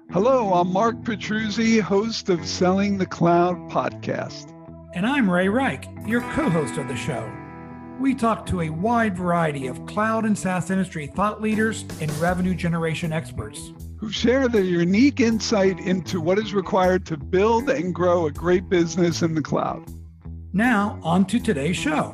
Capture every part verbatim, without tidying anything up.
Hello, I'm Mark Petruzzi, host of Selling the Cloud podcast. And I'm Ray Reich, your co-host of the show. We talk to a wide variety of cloud and SaaS industry thought leaders and revenue generation experts who share their unique insight into what is required to build and grow a great business in the cloud. Now, on to today's show.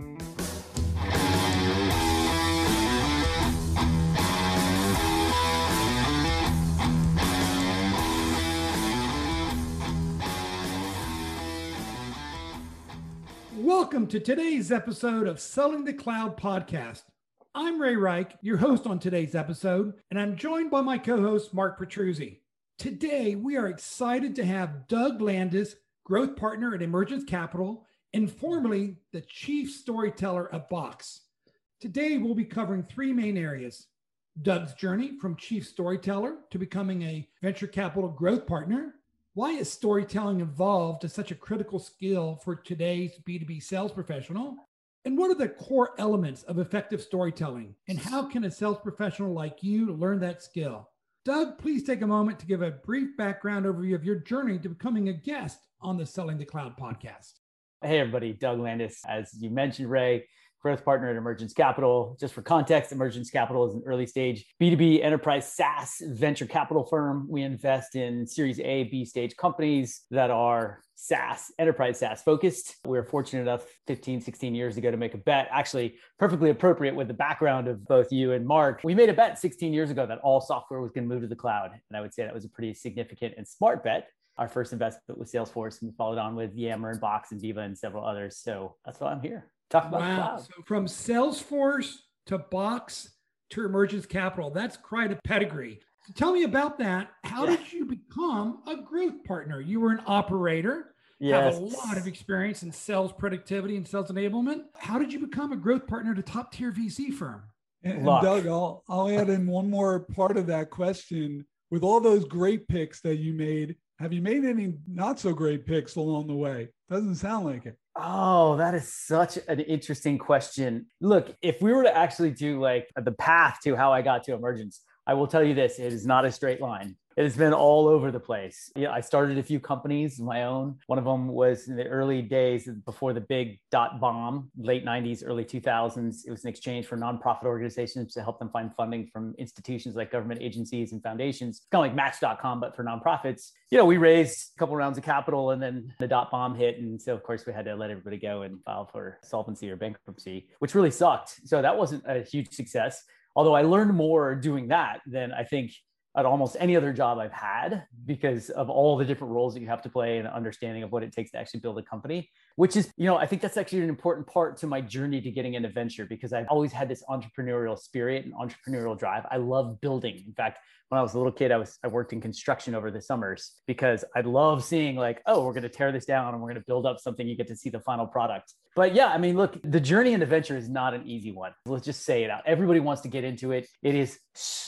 Welcome to today's episode of Selling the Cloud podcast. I'm Ray Reich, your host on today's episode, and I'm joined by my co-host, Mark Petruzzi. Today, we are excited to have Doug Landis, growth partner at Emergence Capital, and formerly the chief storyteller at Box. Today, we'll be covering three main areas: Doug's journey from chief storyteller to becoming a venture capital growth partner. Why is storytelling evolved as such a critical skill for today's B two B sales professional? And what are the core elements of effective storytelling? And how can a sales professional like you learn that skill? Doug, please take a moment to give a brief background overview of your journey to becoming a guest on the Selling the Cloud podcast. Hey, everybody. Doug Landis, as you mentioned, Ray, growth partner at Emergence Capital. Just for context, Emergence Capital is an early stage B two B enterprise SaaS venture capital firm. We invest in Series A, B stage companies that are SaaS, enterprise SaaS focused. We were fortunate enough fifteen, sixteen years ago to make a bet, actually perfectly appropriate with the background of both you and Mark. We made a bet sixteen years ago that all software was going to move to the cloud. And I would say that was a pretty significant and smart bet. Our first investment was Salesforce, and we followed on with Yammer and Box and Veeva and several others. So that's why I'm here. Talk about wow. cloud. So from Salesforce to Box to Emergence Capital, that's quite a pedigree. So tell me about that. How Yeah. did you become a growth partner? You were an operator, Yes. have a lot of experience in sales productivity and sales enablement. How did you become a growth partner at a top tier V C firm? And, and Luck. Doug, I'll, I'll add in one more part of that question. With all those great picks that you made, have you made any not so great picks along the way? Doesn't sound like it. Oh, that is such an interesting question. Look, if we were to actually do like the path to how I got to Emergence, I will tell you this, it is not a straight line. It has been all over the place. Yeah, I started a few companies of my own. One of them was in the early days before the big dot bomb, late nineties, early two thousands. It was an exchange for nonprofit organizations to help them find funding from institutions like government agencies and foundations, kind of like match dot com, but for nonprofits. You know, we raised a couple rounds of capital and then the dot bomb hit. And so, of course, we had to let everybody go and file for solvency or bankruptcy, which really sucked. So that wasn't a huge success. Although I learned more doing that than I think at almost any other job I've had, because of all the different roles that you have to play and understanding of what it takes to actually build a company, which is, you know, I think that's actually an important part to my journey to getting into venture, because I've always had this entrepreneurial spirit and entrepreneurial drive. I love building. In fact, when I was a little kid, I was I worked in construction over the summers because I love seeing like, oh, we're going to tear this down and we're going to build up something. You get to see the final product. But yeah, I mean, look, the journey into venture is not an easy one. Let's just say it out. Everybody wants to get into it. It is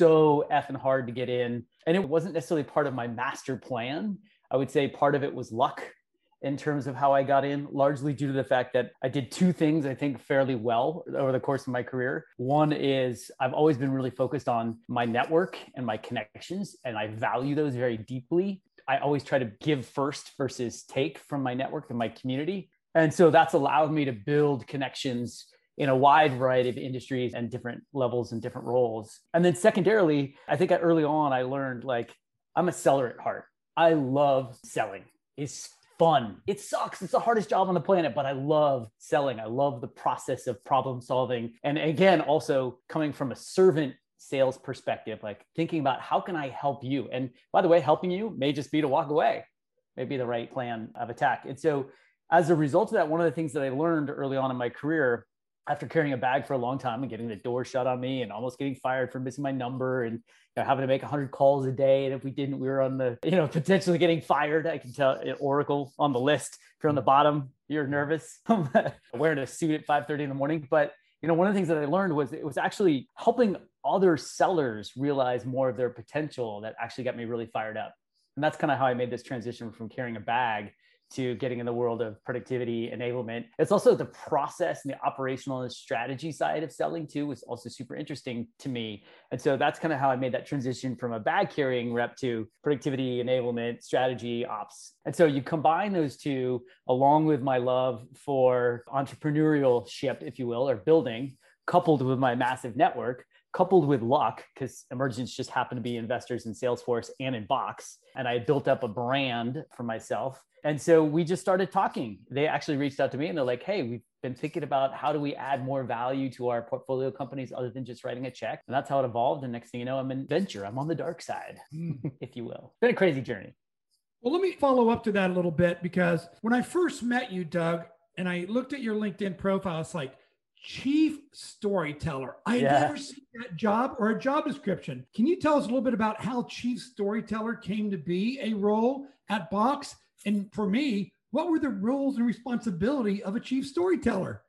so effing hard to get in. And it wasn't necessarily part of my master plan. I would say part of it was luck in terms of how I got in, largely due to the fact that I did two things I think fairly well over the course of my career. One is I've always been really focused on my network and my connections, and I value those very deeply. I always try to give first versus take from my network and my community. And so that's allowed me to build connections in a wide variety of industries and different levels and different roles. And then secondarily, I think early on I learned like I'm a seller at heart. I love selling. It's fun. It sucks. It's the hardest job on the planet, but I love selling. I love the process of problem solving. And again, also coming from a servant sales perspective, like thinking about how can I help you? And by the way, helping you may just be to walk away, may be the right plan of attack. And so as a result of that, one of the things that I learned early on in my career, after carrying a bag for a long time and getting the door shut on me and almost getting fired for missing my number and, you know, having to make one hundred calls a day. And if we didn't, we were on the, you know, potentially getting fired. I can tell Oracle on the list. If you're on the bottom, you're nervous. Wearing a suit at five thirty in the morning. But, you know, one of the things that I learned was it was actually helping other sellers realize more of their potential that actually got me really fired up. And that's kind of how I made this transition from carrying a bag to getting in the world of productivity enablement. It's also the process and the operational and strategy side of selling too was also super interesting to me. And so that's kind of how I made that transition from a bag carrying rep to productivity enablement, strategy, ops. And so you combine those two along with my love for entrepreneurship, if you will, or building, coupled with my massive network, coupled with luck, because Emergence just happened to be investors in Salesforce and in Box. And I built up a brand for myself. And so we just started talking. They actually reached out to me and they're like, hey, we've been thinking about how do we add more value to our portfolio companies other than just writing a check. And that's how it evolved. And next thing you know, I'm in venture. I'm on the dark side, if you will. It's been a crazy journey. Well, let me follow up to that a little bit, because when I first met you, Doug, and I looked at your LinkedIn profile, it's like chief storyteller. I had Yeah. never seen that job or a job description. Can you tell us a little bit about how chief storyteller came to be a role at Box? And for me, what were the roles and responsibility of a chief storyteller?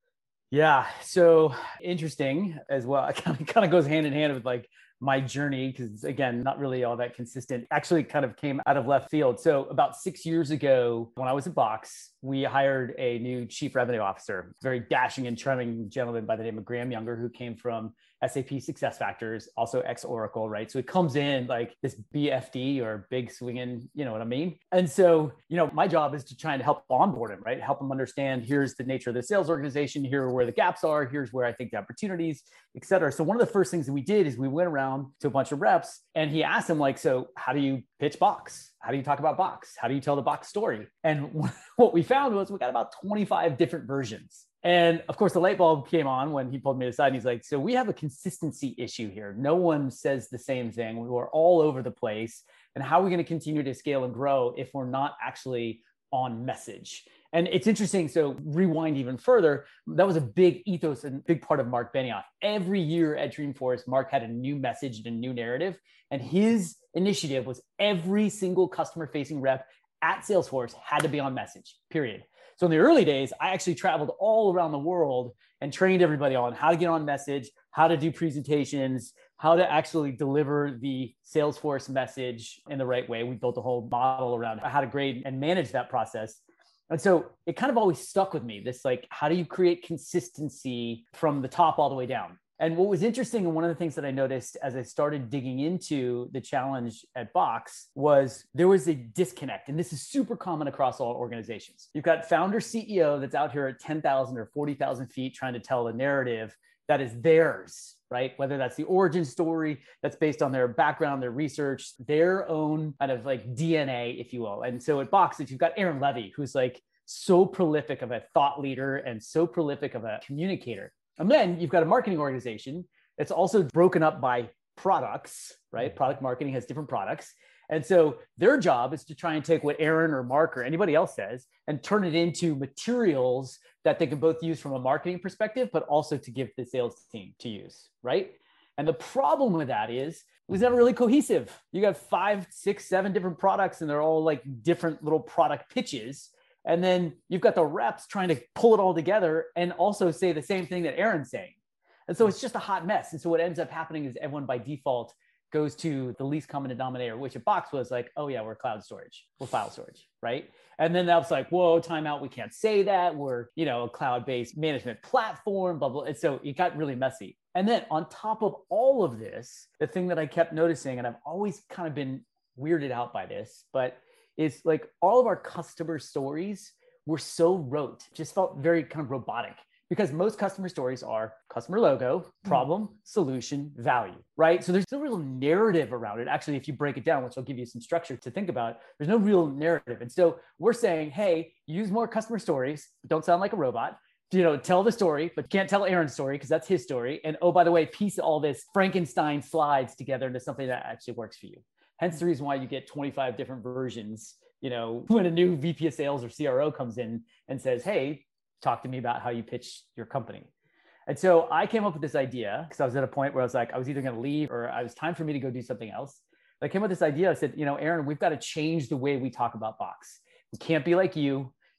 Yeah. So interesting as well. It kind of, kind of goes hand in hand with like my journey, because again, not really all that consistent. Actually kind of came out of left field. So about six years ago, when I was at Box, we hired a new chief revenue officer, very dashing and charming gentleman by the name of Graham Younger, who came from S A P SuccessFactors, also ex-Oracle, right? So it comes in like this B F D or big swinging, you know what I mean? And so, you know, my job is to try and help onboard him, right? Help him understand, here's the nature of the sales organization, here are where the gaps are, here's where I think the opportunities, et cetera. So one of the first things that we did is we went around to a bunch of reps and he asked them like, so how do you pitch Box? How do you talk about Box? How do you tell the Box story? And what we found was we got about twenty-five different versions. And of course, the light bulb came on when he pulled me aside and he's like, so we have a consistency issue here. No one says the same thing. We're all over the place. And how are we going to continue to scale and grow if we're not actually on message? And it's interesting. So rewind even further, that was a big ethos and big part of Mark Benioff. Every year at Dreamforce, Mark had a new message and a new narrative. And his initiative was every single customer facing rep at Salesforce had to be on message, period. So in the early days, I actually traveled all around the world and trained everybody on how to get on message, how to do presentations, how to actually deliver the Salesforce message in the right way. We built a whole model around how to grade and manage that process. And so it kind of always stuck with me, this like, how do you create consistency from the top all the way down? And what was interesting, and one of the things that I noticed as I started digging into the challenge at Box was there was a disconnect. And this is super common across all organizations. You've got founder C E O that's out here at ten thousand or forty thousand feet trying to tell a narrative that is theirs, right? Whether that's the origin story that's based on their background, their research, their own kind of like D N A, if you will. And so at Box, if you've got Aaron Levy, who's like so prolific of a thought leader and so prolific of a communicator. And then you've got a marketing organization that's also broken up by products, right? Product marketing has different products. And so their job is to try and take what Aaron or Mark or anybody else says and turn it into materials that they can both use from a marketing perspective, but also to give the sales team to use, right? And the problem with that is it was never really cohesive. You got five, six, seven different products and they're all like different little product pitches. And then you've got the reps trying to pull it all together and also say the same thing that Aaron's saying. And so it's just a hot mess. And so what ends up happening is everyone by default goes to the least common denominator, which at Box was like, oh yeah, we're cloud storage, we're file storage, right? And then that was like, whoa, timeout, we can't say that. We're, you know, a cloud-based management platform, blah, blah. And so it got really messy. And then on top of all of this, the thing that I kept noticing, and I've always kind of been weirded out by this, but is like all of our customer stories were so rote, just felt very kind of robotic, because most customer stories are customer logo, problem, solution, value, right? So there's no real narrative around it. Actually, if you break it down, which will give you some structure to think about, there's no real narrative. And so we're saying, hey, use more customer stories, but don't sound like a robot. You know, tell the story, but can't tell Aaron's story because that's his story. And oh, by the way, piece all this Frankenstein slides together into something that actually works for you. Hence the reason why you get twenty-five different versions, you know, when a new V P of sales or C R O comes in and says, hey, talk to me about how you pitch your company. And so I came up with this idea because I was at a point where I was like, I was either going to leave or it was time for me to go do something else. I came up with this idea. I said, you know, Aaron, we've got to change the way we talk about Box. We can't be like you.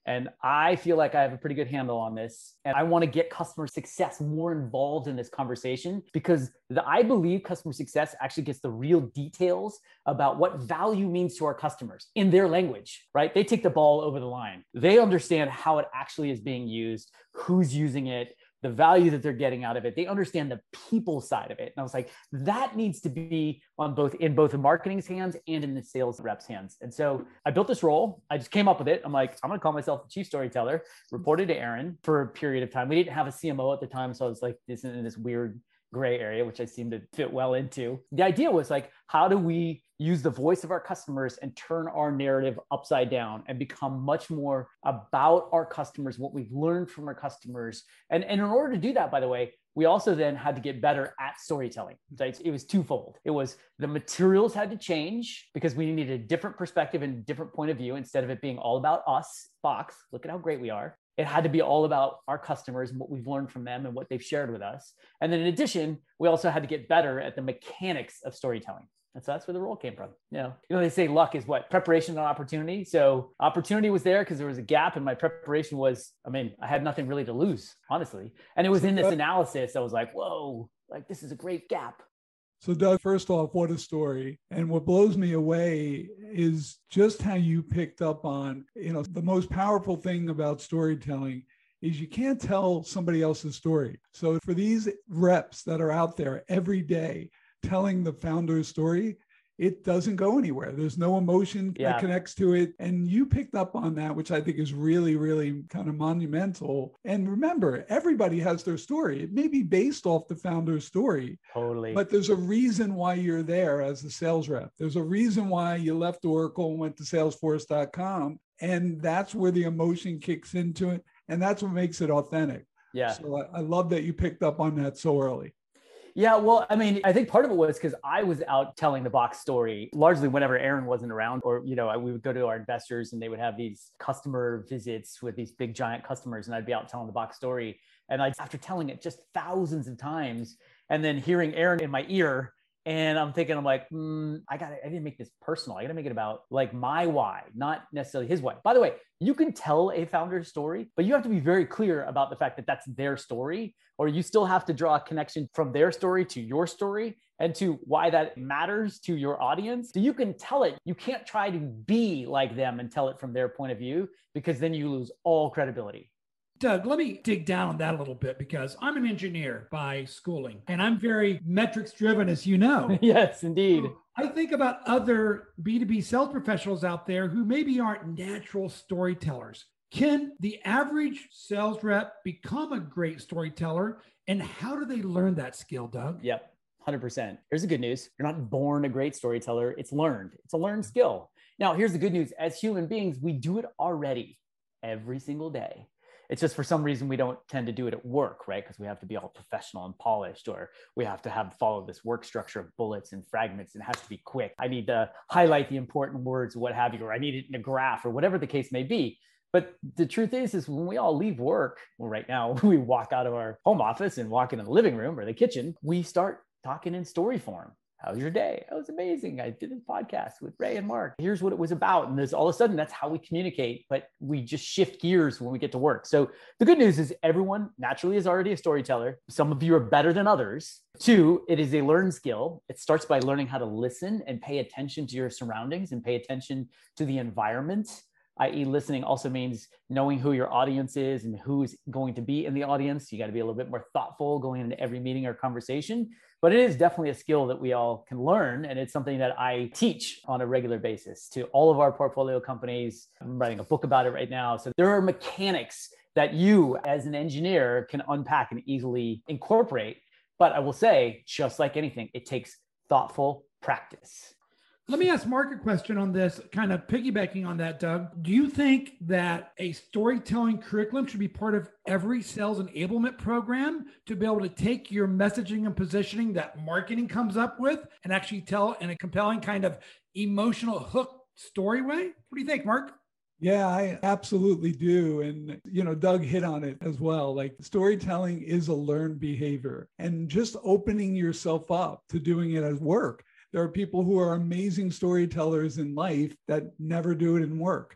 And I feel like I have a pretty good handle on this. And I want to get customer success more involved in this conversation because the, I believe customer success actually gets the real details about what value means to our customers in their language, right? They take the ball over the line. They understand how it actually is being used, who's using it, the value that they're getting out of it. They understand the people side of it. And I was like, that needs to be on both in both the marketing's hands and in the sales reps' hands. And so I built this role. I just came up with it. I'm like, I'm going to call myself the chief storyteller, reported to Aaron for a period of time. We didn't have a C M O at the time. So I was like, this is in this weird gray area, which I seem to fit well into. The idea was like, how do we use the voice of our customers and turn our narrative upside down and become much more about our customers, what we've learned from our customers. And, and in order to do that, by the way, we also then had to get better at storytelling. So it was twofold. It was the materials had to change because we needed a different perspective and a different point of view. Instead of it being all about us, Box, look at how great we are. It had to be all about our customers and what we've learned from them and what they've shared with us. And then in addition, we also had to get better at the mechanics of storytelling. And so that's where the role came from. You know, you know, they say luck is what? Preparation and opportunity. So opportunity was there because there was a gap and my preparation was, I mean, I had nothing really to lose, honestly. And it was in this analysis, I was like, whoa, like this is a great gap. So Doug, first off, what a story. And what blows me away is just how you picked up on, you know, the most powerful thing about storytelling is you can't tell somebody else's story. So for these reps that are out there every day telling the founder's story, it doesn't go anywhere. There's no emotion Yeah. that connects to it. And you picked up on that, which I think is really, really kind of monumental. And remember, everybody has their story. It may be based off the founder's story. Totally. But there's a reason why you're there as a sales rep. There's a reason why you left Oracle and went to salesforce dot com. And that's where the emotion kicks into it. And that's what makes it authentic. Yeah. So I, I love that you picked up on that so early. Yeah, well, I mean, I think part of it was because I was out telling the Box story largely whenever Aaron wasn't around, or, you know, we would go to our investors and they would have these customer visits with these big giant customers. And I'd be out telling the Box story. And I, after telling it just thousands of times and then hearing Aaron in my ear, and I'm thinking, I'm like, mm, I got I didn't make this personal. I got to make it about like my why, not necessarily his why. By the way, you can tell a founder's story, but you have to be very clear about the fact that that's their story, or you still have to draw a connection from their story to your story and to why that matters to your audience. So you can tell it. You can't try to be like them and tell it from their point of view, because then you lose all credibility. Doug, let me dig down on that a little bit because I'm an engineer by schooling and I'm very metrics driven, as you know. Yes, indeed. I think about other B two B sales professionals out there who maybe aren't natural storytellers. Can the average sales rep become a great storyteller? And how do they learn that skill, Doug? Yep, one hundred percent. Here's the good news. You're not born a great storyteller. It's learned. It's a learned skill. Now, here's the good news. As human beings, we do it already every single day. It's just for some reason we don't tend to do it at work, right? Because we have to be all professional and polished, or we have to have follow this work structure of bullets and fragments, and it has to be quick. I need to highlight the important words, what have you, or I need it in a graph, or whatever the case may be. But the truth is, is when we all leave work, well, right now we walk out of our home office and walk into the living room or the kitchen, we start talking in story form. How's your day? That was amazing. I did this podcast with Ray and Mark. Here's what it was about. And there's all of a sudden, that's how we communicate, but we just shift gears when we get to work. So the good news is everyone naturally is already a storyteller. Some of you are better than others. Two, it is a learned skill. It starts by learning how to listen and pay attention to your surroundings and pay attention to the environment. that is listening also means knowing who your audience is and who's going to be in the audience. You got to be a little bit more thoughtful going into every meeting or conversation, but it is definitely a skill that we all can learn. And it's something that I teach on a regular basis to all of our portfolio companies. I'm writing a book about it right now. So there are mechanics that you as an engineer can unpack and easily incorporate. But I will say, just like anything, it takes thoughtful practice. Let me ask Mark a question on this, kind of piggybacking on that, Doug. Do you think that a storytelling curriculum should be part of every sales enablement program to be able to take your messaging and positioning that marketing comes up with and actually tell in a compelling kind of emotional hook story way? What do you think, Mark? Yeah, I absolutely do. And, you know, Doug hit on it as well. Like, storytelling is a learned behavior, and just opening yourself up to doing it at work. There are people who are amazing storytellers in life that never do it in work.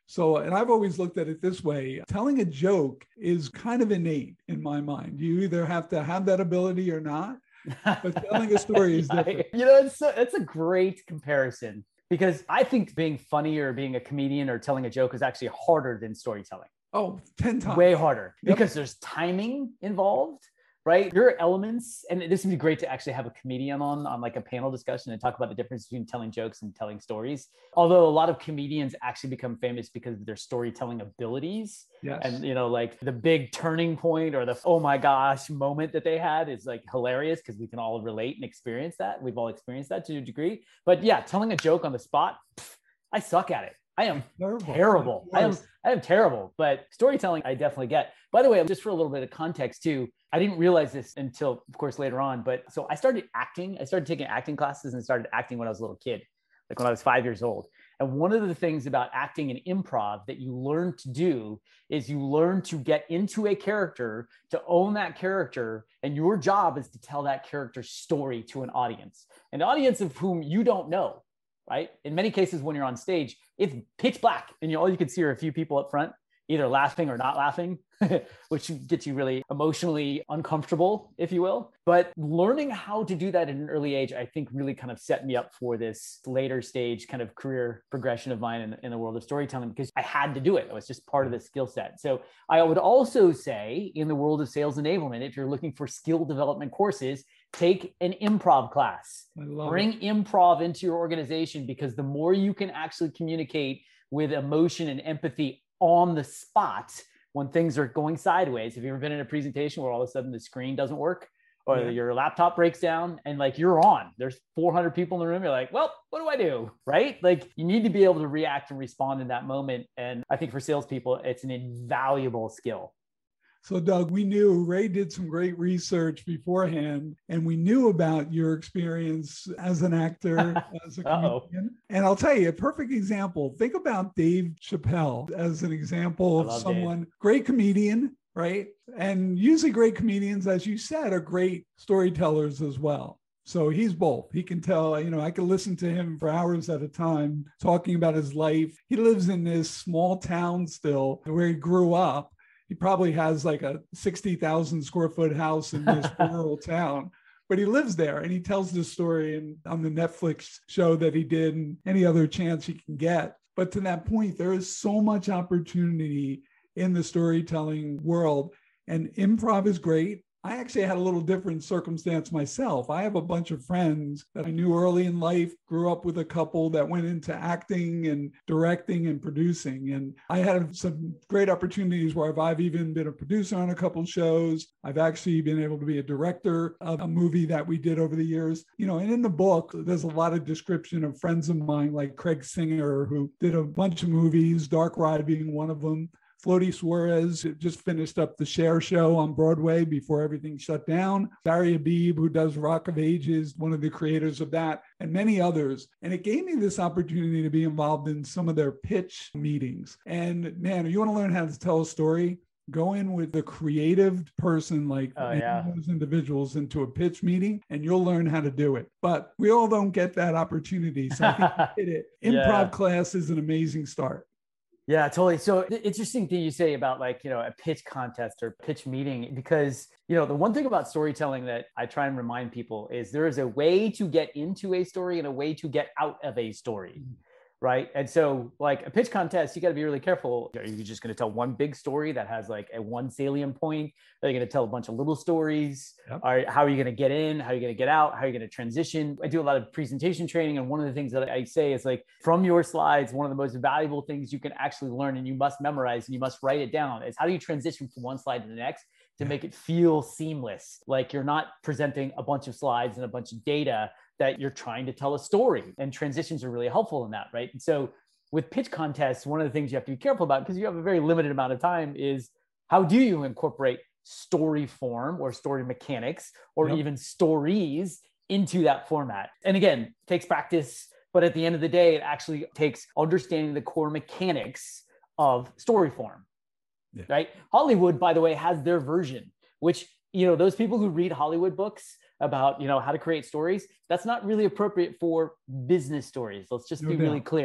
So, and I've always looked at it this way, telling a joke is kind of innate in my mind. You either have to have that ability or not, but telling a story is different. You know, it's a, it's a great comparison because I think being funny or being a comedian or telling a joke is actually harder than storytelling. Oh, ten times. Way harder Yep. because there's timing involved. Right? Your elements, and this would be great to actually have a comedian on, on like a panel discussion and talk about the difference between telling jokes and telling stories. Although a lot of comedians actually become famous because of their storytelling abilities. Yes. And, you know, like the big turning point or the, oh my gosh, moment that they had is like hilarious because we can all relate and experience that. We've all experienced that to a degree. But yeah, telling a joke on the spot, pff, I suck at it. I am terrible. terrible. I am I am terrible, but storytelling I definitely get. By the way, just for a little bit of context too, I didn't realize this until, of course, later on. But so I started acting. I started taking acting classes and started acting when I was a little kid, like when I was five years old. And one of the things about acting and improv that you learn to do is you learn to get into a character, to own that character. And your job is to tell that character's story to an audience, an audience of whom you don't know. Right? In many cases, when you're on stage, it's pitch black and you all you can see are a few people up front, either laughing or not laughing, which gets you really emotionally uncomfortable, if you will. But learning how to do that at an early age, I think really kind of set me up for this later stage kind of career progression of mine in, in the world of storytelling, because I had to do it. It was just part of the skill set. So I would also say in the world of sales enablement, if you're looking for skill development courses, take an improv class. Bring it. improv into your organization, because the more you can actually communicate with emotion and empathy on the spot when things are going sideways. Have you ever been in a presentation where all of a sudden the screen doesn't work or yeah. your laptop breaks down and like you're on, there's four hundred people in the room. You're like, well, what do I do? Right? Like you need to be able to react and respond in that moment. And I think for salespeople, it's an invaluable skill. So Doug, we knew Ray did some great research beforehand, and we knew about your experience as an actor, as a comedian. And I'll tell you, a perfect example. Think about Dave Chappelle as an example of someone, Dave. Great comedian, right? And usually great comedians, as you said, are great storytellers as well. So he's both. He can tell, you know, I can listen to him for hours at a time talking about his life. He lives in this small town still where he grew up. He probably has like a sixty thousand square foot house in this rural town, but he lives there and he tells this story in, on the Netflix show that he did and any other chance he can get. But to that point, there is so much opportunity in the storytelling world, and improv is great. I actually had a little different circumstance myself. I have a bunch of friends that I knew early in life, grew up with a couple that went into acting and directing and producing. And I had some great opportunities where I've even been a producer on a couple shows. I've actually been able to be a director of a movie that we did over the years. You know, and in the book, there's a lot of description of friends of mine like Craig Singer, who did a bunch of movies, Dark Ride being one of them. Floaty Suarez just finished up the Cher show on Broadway before everything shut down. Barry Habib, who does Rock of Ages, one of the creators of that, and many others. And it gave me this opportunity to be involved in some of their pitch meetings. And man, if you want to learn how to tell a story, go in with a creative person like oh, yeah. those individuals into a pitch meeting, and you'll learn how to do it. But we all don't get that opportunity. So I think you did it. Improv yeah. class is an amazing start. Yeah, totally. So the interesting thing you say about like, you know, a pitch contest or pitch meeting, because, you know, the one thing about storytelling that I try and remind people is there is a way to get into a story and a way to get out of a story. Right. And so like a pitch contest, you got to be really careful. Are you just going to tell one big story that has like a one salient point? Are you going to tell a bunch of little stories? Yep. Are, how are you going to get in? How are you going to get out? How are you going to transition? I do a lot of presentation training. And one of the things that I say is like, from your slides, one of the most valuable things you can actually learn and you must memorize and you must write it down is how do you transition from one slide to the next to make it feel seamless? Like you're not presenting a bunch of slides and a bunch of data, that you're trying to tell a story, and transitions are really helpful in that, right? And so with pitch contests, one of the things you have to be careful about, because you have a very limited amount of time, is how do you incorporate story form or story mechanics or yep. even stories into that format? And again, it takes practice, but at the end of the day, it actually takes understanding the core mechanics of story form, yeah. right? Hollywood, by the way, has their version, which, you know, those people who read Hollywood books about, you know, how to create stories, that's not really appropriate for business stories. Let's just no be doubt. really clear.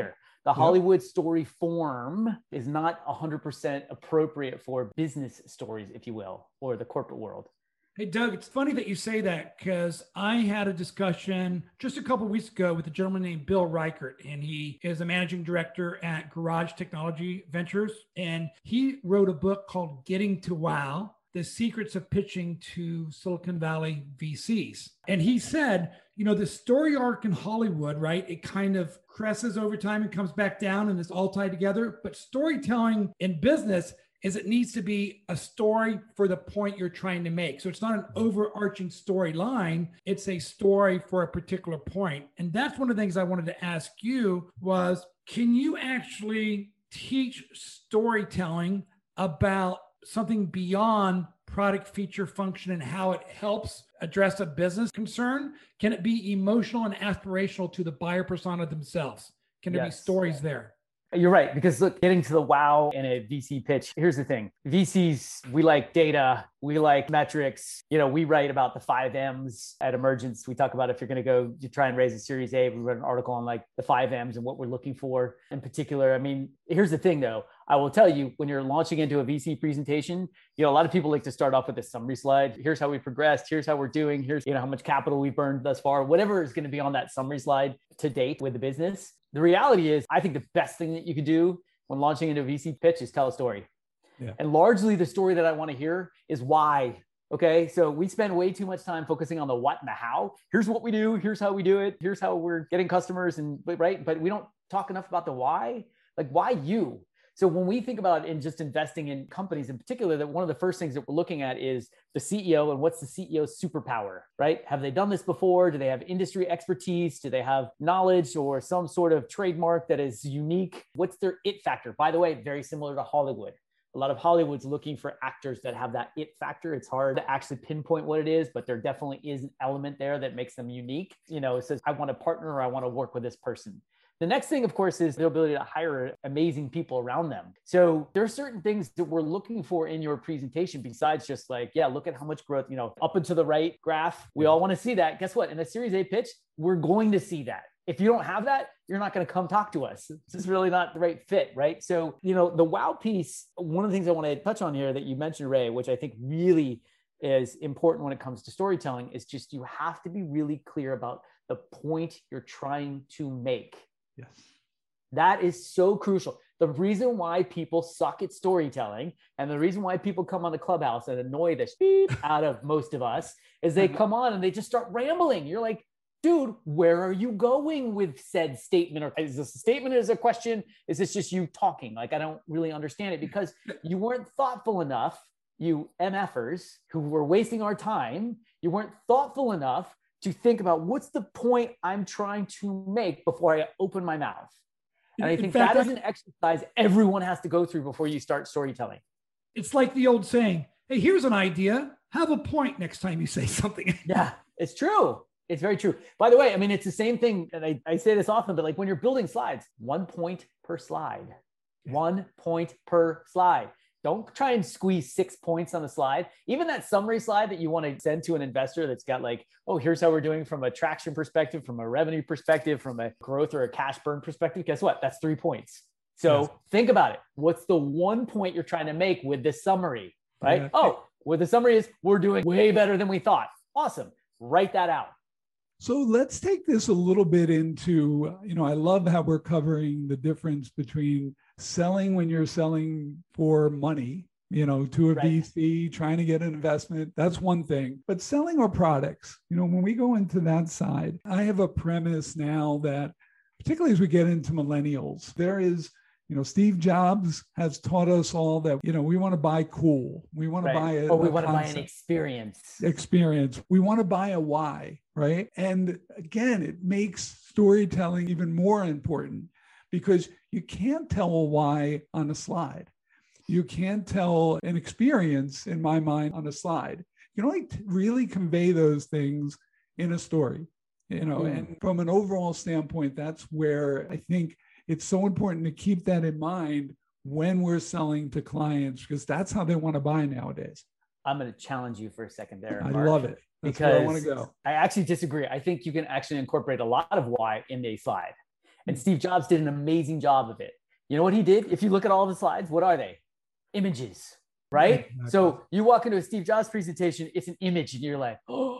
The Hollywood story form is not one hundred percent appropriate for business stories, if you will, or the corporate world. Hey, Doug, it's funny that you say that because I had a discussion just a couple of weeks ago with a gentleman named Bill Reichert, and he is a managing director at Garage Technology Ventures. And he wrote a book called Getting to Wow, The Secrets of Pitching to Silicon Valley V Cs. And he said, you know, the story arc in Hollywood, right? It kind of cresses over time and comes back down and it's all tied together. But storytelling in business is it needs to be a story for the point you're trying to make. So it's not an overarching storyline. It's a story for a particular point. And that's one of the things I wanted to ask you was, can you actually teach storytelling about something beyond product, feature, function, and how it helps address a business concern? Can it be emotional and aspirational to the buyer persona themselves? Can there yes. be stories there? You're right, because look, getting to the wow in a V C pitch, here's the thing. V Cs, we like data, we like metrics. You know, we write about the five M's at Emergence. We talk about if you're going to go to try and raise a Series A, we wrote an article on like the five M's and what we're looking for in particular. I mean, here's the thing though. I will tell you, when you're launching into a V C presentation, you know, a lot of people like to start off with a summary slide. Here's how we progressed. Here's how we're doing. Here's, you know, how much capital we've burned thus far, whatever is going to be on that summary slide to date with the business. The reality is, I think the best thing that you could do when launching into a V C pitch is tell a story. Yeah. And largely the story that I want to hear is why. Okay. So we spend way too much time focusing on the what and the how. Here's what we do. Here's how we do it. Here's how we're getting customers and right. But we don't talk enough about the why. Like, why you? So when we think about in just investing in companies in particular, that one of the first things that we're looking at is the C E O and what's the C E O's superpower, right? Have they done this before? Do they have industry expertise? Do they have knowledge or some sort of trademark that is unique? What's their it factor? By the way, very similar to Hollywood. A lot of Hollywood's looking for actors that have that it factor. It's hard to actually pinpoint what it is, but there definitely is an element there that makes them unique. You know, it says, I want to partner or I want to work with this person. The next thing, of course, is the ability to hire amazing people around them. So there are certain things that we're looking for in your presentation besides just like, yeah, look at how much growth, you know, up and to the right graph. We all want to see that. Guess what? In a Series A pitch, we're going to see that. If you don't have that, you're not going to come talk to us. This is really not the right fit, right? So, you know, the wow piece, one of the things I want to touch on here that you mentioned, Ray, which I think really is important when it comes to storytelling, is just you have to be really clear about the point you're trying to make. Yes. That is so crucial. The reason why people suck at storytelling and the reason why people come on the Clubhouse and annoy the shit out of most of us is they come on and they just start rambling. You're like, dude, where are you going with said statement? Or is this a statement or is it a question? Is this just you talking? Like, I don't really understand it because you weren't thoughtful enough, you M Fers who were wasting our time. You weren't thoughtful enough to think about what's the point I'm trying to make before I open my mouth. And I think fact, that is an exercise everyone has to go through before you start storytelling. It's like the old saying, hey, here's an idea. Have a point next time you say something. Yeah, it's true. It's very true. By the way, I mean, it's the same thing. And I, I say this often, but like when you're building slides, one point per slide, one point per slide. Don't try and squeeze six points on the slide. Even that summary slide that you want to send to an investor that's got like, oh, here's how we're doing from a traction perspective, from a revenue perspective, from a growth or a cash burn perspective. Guess what? That's three points. So yes. Think about it. What's the one point you're trying to make with this summary, right? Yeah. Oh, well, the summary is we're doing way better than we thought. Awesome. Write that out. So let's take this a little bit into, you know, I love how we're covering the difference between selling when you're selling for money, you know, to a right. V C, trying to get an investment. That's one thing. But selling our products, you know, when we go into that side, I have a premise now that, particularly as we get into millennials, there is, you know, Steve Jobs has taught us all that, you know, we want to buy cool. We want right. to buy a, or we a want concept. to buy an experience. Experience. We want to buy a why, right? And again, it makes storytelling even more important because you can't tell a why on a slide. You can't tell an experience, in my mind, on a slide. You can only t- really convey those things in a story, you know, mm. and from an overall standpoint, that's where I think it's so important to keep that in mind when we're selling to clients, because that's how they want to buy nowadays. I'm going to challenge you for a second there, I Mark, love it. That's because where I want to go. I actually disagree. I think you can actually incorporate a lot of why in a slide. And Steve Jobs did an amazing job of it. You know what he did? If you look at all the slides, what are they? Images, right? Exactly. So you walk into a Steve Jobs presentation, it's an image and you're like, oh,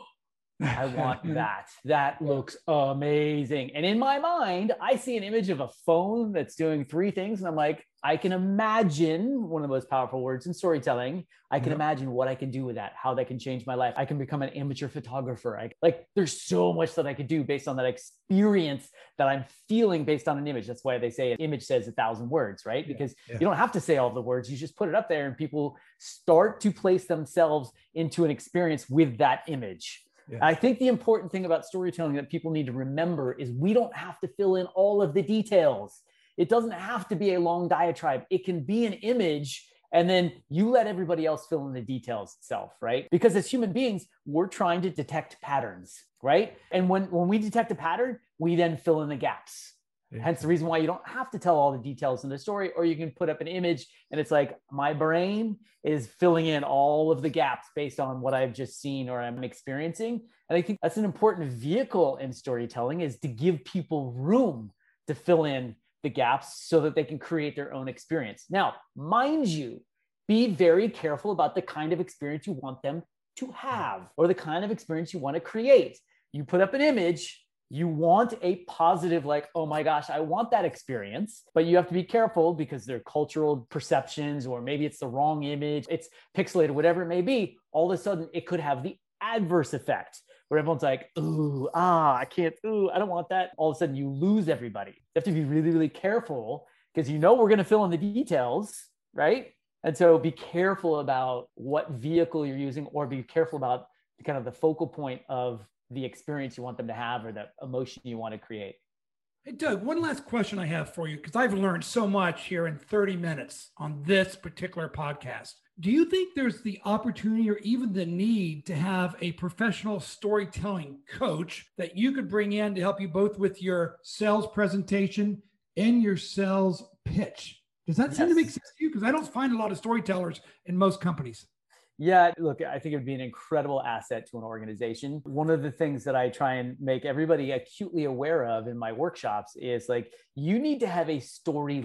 I want that. That looks amazing. And in my mind, I see an image of a phone that's doing three things. And I'm like, I can imagine, one of the most powerful words in storytelling, I can yep. imagine what I can do with that, how that can change my life. I can become an amateur photographer. I, like there's so much that I could do based on that experience that I'm feeling based on an image. That's why they say an image says a thousand words, right? Because yeah. Yeah. you don't have to say all the words. You just put it up there and people start to place themselves into an experience with that image. Yeah. I think the important thing about storytelling that people need to remember is we don't have to fill in all of the details. It doesn't have to be a long diatribe. It can be an image and then you let everybody else fill in the details itself, right? Because as human beings, we're trying to detect patterns, right? And when, when we detect a pattern, we then fill in the gaps. Yeah. Hence the reason why you don't have to tell all the details in the story, or you can put up an image and it's like, my brain is filling in all of the gaps based on what I've just seen or I'm experiencing. And I think that's an important vehicle in storytelling, is to give people room to fill in the gaps so that they can create their own experience. Now, mind you, be very careful about the kind of experience you want them to have or the kind of experience you want to create. You put up an image, you want a positive, like, oh my gosh, I want that experience, but you have to be careful because there are cultural perceptions, or maybe it's the wrong image, it's pixelated, whatever it may be. All of a sudden it could have the adverse effect where everyone's like, ooh, ah, I can't, ooh, I don't want that. All of a sudden you lose everybody. You have to be really, really careful because you know we're going to fill in the details, right? And so be careful about what vehicle you're using, or be careful about kind of the focal point of the experience you want them to have or the emotion you want to create. Hey, Doug, one last question I have for you, because I've learned so much here in thirty minutes on this particular podcast. Do you think there's the opportunity or even the need to have a professional storytelling coach that you could bring in to help you both with your sales presentation and your sales pitch? Does that yes. seem to make sense to you? Because I don't find a lot of storytellers in most companies. Yeah, look, I think it would be an incredible asset to an organization. One of the things that I try and make everybody acutely aware of in my workshops is like, you need to have a story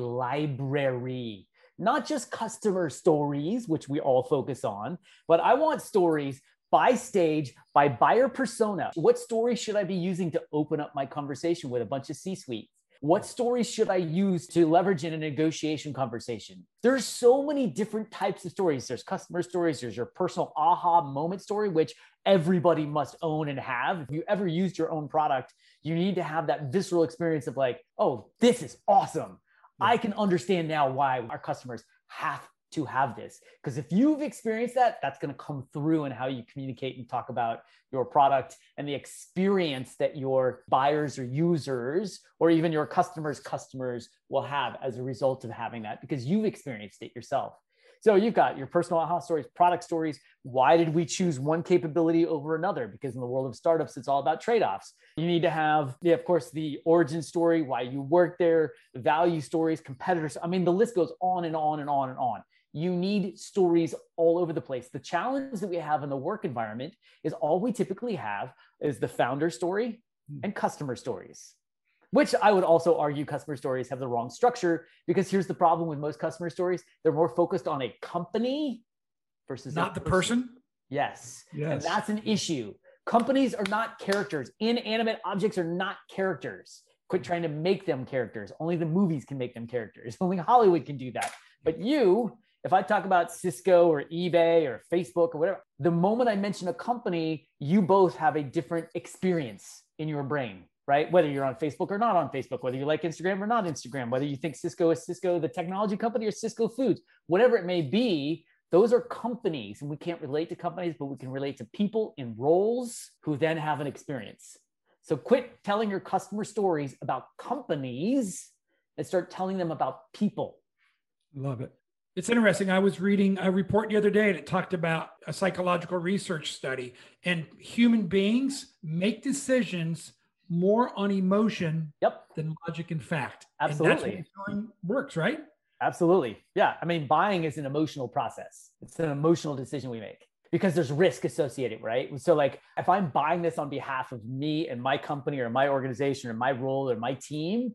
library, not just customer stories, which we all focus on, but I want stories by stage, by buyer persona. What story should I be using to open up my conversation with a bunch of C-suite? What stories should I use to leverage in a negotiation conversation? There's so many different types of stories. There's customer stories. There's your personal aha moment story, which everybody must own and have. If you ever used your own product, you need to have that visceral experience of like, oh, this is awesome. I can understand now why our customers have to have this. Because if you've experienced that, that's going to come through in how you communicate and talk about your product and the experience that your buyers or users, or even your customers' customers will have as a result of having that, because you've experienced it yourself. So you've got your personal aha stories, product stories. Why did we choose one capability over another? Because in the world of startups, it's all about trade-offs. You need to have, yeah, of course, the origin story, why you work there, value stories, competitors. I mean, the list goes on and on and on and on. You need stories all over the place. The challenge that we have in the work environment is all we typically have is the founder story and customer stories, which I would also argue customer stories have the wrong structure, because here's the problem with most customer stories. They're more focused on a company versus not the person. Yes. Yes. And that's an issue. Companies are not characters. Inanimate objects are not characters. Quit trying to make them characters. Only the movies can make them characters. Only Hollywood can do that. But you, if I talk about Cisco or eBay or Facebook or whatever, the moment I mention a company, you both have a different experience in your brain, right? Whether you're on Facebook or not on Facebook, whether you like Instagram or not Instagram, whether you think Cisco is Cisco, the technology company, or Cisco Foods, whatever it may be, those are companies. And we can't relate to companies, but we can relate to people in roles who then have an experience. So quit telling your customer stories about companies and start telling them about people. Love it. It's interesting. I was reading a report the other day that talked about a psychological research study, and human beings make decisions more on emotion yep. than logic and fact. Absolutely. And that's what selling works, right? Absolutely. Yeah. I mean, buying is an emotional process. It's an emotional decision we make because there's risk associated, right? So like if I'm buying this on behalf of me and my company or my organization or my role or my team,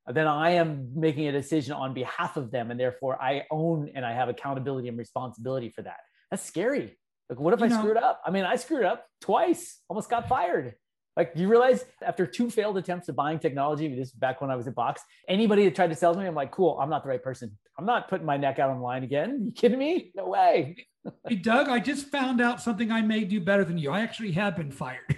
then I am making a decision on behalf of them. And therefore I own and I have accountability and responsibility for that. That's scary. Like, what if you I know, screwed up? I mean, I screwed up twice, almost got fired. Like, you realize after two failed attempts at buying technology, this is back when I was at Box, anybody that tried to sell me, I'm like, cool, I'm not the right person. I'm not putting my neck out on the line again. You kidding me? No way. Hey, Doug, I just found out something I may do better than you. I actually have been fired.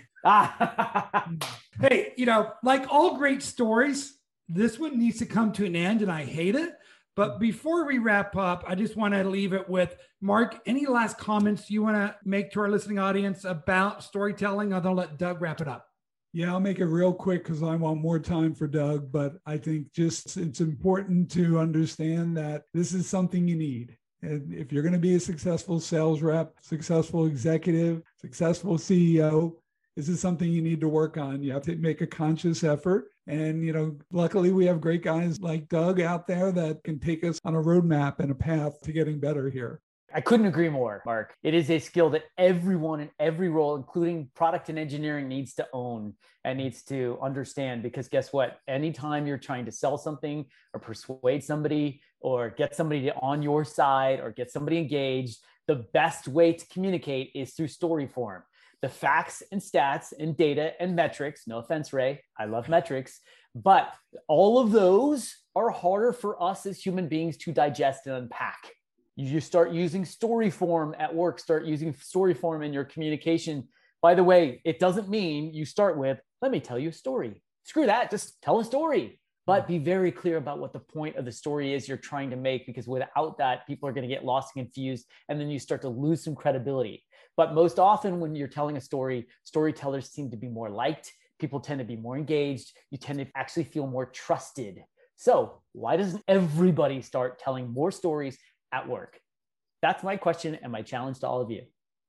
Hey, you know, like all great stories, this one needs to come to an end, and I hate it. But before we wrap up, I just want to leave it with, Mark, any last comments you want to make to our listening audience about storytelling? I'll let Doug wrap it up. Yeah, I'll make it real quick because I want more time for Doug. But I think just it's important to understand that this is something you need. And if you're going to be a successful sales rep, successful executive, successful C E O, this is something you need to work on. You have to make a conscious effort. And, you know, luckily we have great guys like Doug out there that can take us on a roadmap and a path to getting better here. I couldn't agree more, Mark. It is a skill that everyone in every role, including product and engineering, needs to own and needs to understand. Because guess what? Anytime you're trying to sell something or persuade somebody or get somebody to, on your side or get somebody engaged, the best way to communicate is through story form. The facts and stats and data and metrics, no offense, Ray, I love metrics, but all of those are harder for us as human beings to digest and unpack. You start using story form at work, start using story form in your communication. By the way, it doesn't mean you start with, let me tell you a story. Screw that, just tell a story. But be very clear about what the point of the story is you're trying to make, because without that, people are going to get lost and confused, and then you start to lose some credibility. But most often when you're telling a story, storytellers seem to be more liked. People tend to be more engaged. You tend to actually feel more trusted. So why doesn't everybody start telling more stories at work? That's my question and my challenge to all of you.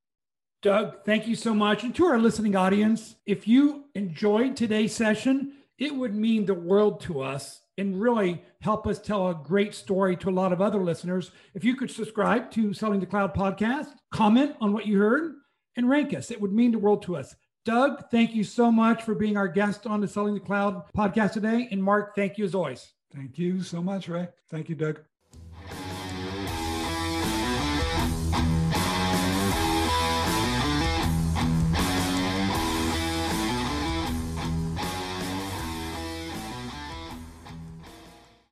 Doug, thank you so much. And to our listening audience, if you enjoyed today's session, it would mean the world to us and really help us tell a great story to a lot of other listeners. If you could subscribe to Selling the Cloud podcast, comment on what you heard, and rank us, it would mean the world to us. Doug, thank you so much for being our guest on the Selling the Cloud podcast today. And Mark, thank you as always. Thank you so much, Ray. Thank you, Doug.